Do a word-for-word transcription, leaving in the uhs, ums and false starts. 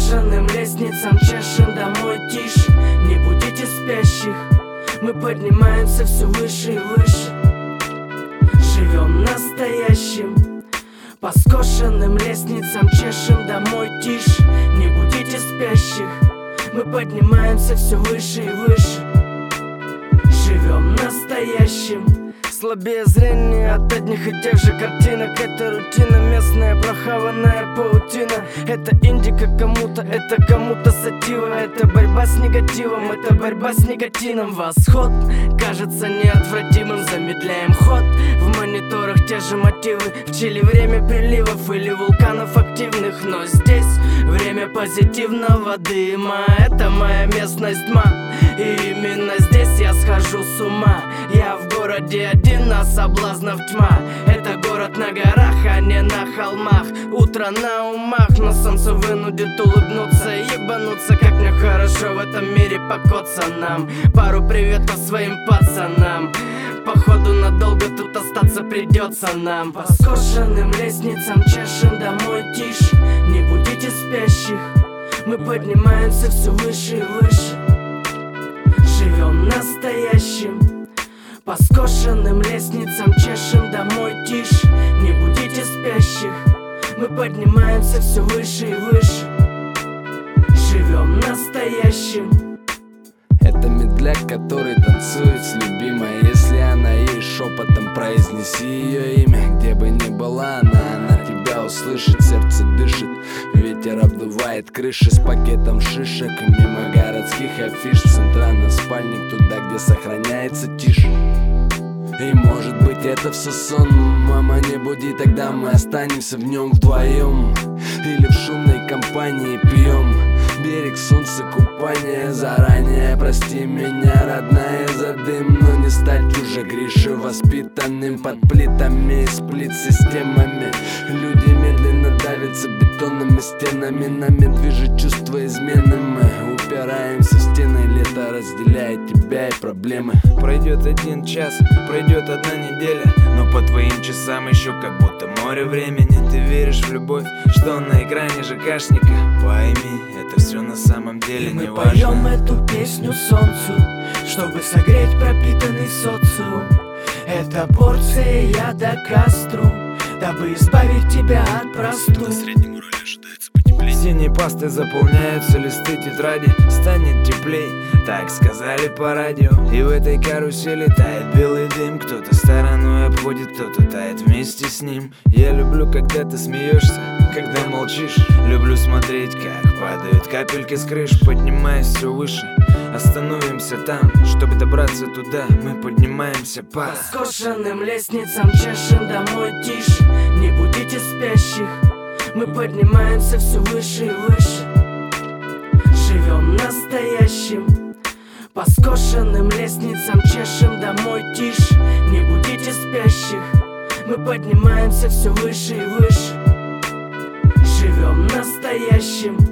скошенным лестницам чешем домой тише. Не будите спящих, мы поднимаемся все выше и выше. Живем настоящим. По скошенным лестницам чешем домой тише. Не будите спящих, мы поднимаемся все выше и выше. Живем настоящим. Слабее зрение от одних и тех же картинок. Это рутина, местная прохаванная паутина. Это индика кому-то, это кому-то сатива. Это борьба с негативом, это борьба с никотином. Восход кажется неотвратимым. Замедляем ход, в мониторах те же мотивы. В Чили время приливов или вулканов активных. Но здесь время позитивного дыма. Это моя местность тьма, и именно здесь я схожу с ума. Я в городе один, а соблазнов тьма. Это город на горах, а не на холмах. Утро на умах, но солнце вынудит улыбнуться и ебануться. Как мне хорошо в этом мире покоться нам. Пару приветов своим пацанам. Походу надолго тут остаться придется нам. По скошенным лестницам чешем домой тише. Не будите спящих, мы поднимаемся все выше и выше. Живем настоящим. По скошенным лестницам чешем домой тише. Не будите спящих, мы поднимаемся все выше и выше. Живем настоящим. Это медляк, который танцует с любимой. Если она есть, шепотом произнеси ее имя. Где бы ни была она, она тебя услышит. Сердце дышит, ветер обдувает крыши. С пакетом шишек мимо городских афиш. Центральный спальник, туда, где сохраняется тишь. И может быть это все сон. Мама, не буди, тогда мы останемся в нем вдвоем. Или в шумной компании пьем. Берег, солнце, купание заранее. Прости меня, родная, за дым. Но не стать уже Грише воспитанным под плитами и сплит-системами. Люди медленно давятся бетонными стенами. Нами движет чувство измены. Мы упираемся в стены. Лето разделяет тебя и проблемы. Пройдет один час, пройдет одна неделя, но по твоим часам еще как будто море времени. Ты веришь в любовь, что на экране ЖКшника. Пойми, это все на самом деле и не мы важно. поем эту песню солнцу, чтобы согреть пропитанный социум. Это порция яда кастру, дабы избавить тебя от простуд. Синей пастой заполняются листы тетради. Станет теплей, так сказали по радио. И в этой карусели тает белый дым. Кто-то стороной обходит, кто-то тает вместе с ним. Я люблю, когда ты смеешься, когда молчишь. Люблю смотреть, как падают капельки с крыш. Поднимаясь все выше, остановимся там. Чтобы добраться туда, мы поднимаемся по По скошенным лестницам чешем домой тише. Не будите спящих, мы поднимаемся все выше и выше. Живем настоящим. По скошенным лестницам чешем домой тише. Не будите спящих, мы поднимаемся все выше и выше. Живем настоящим.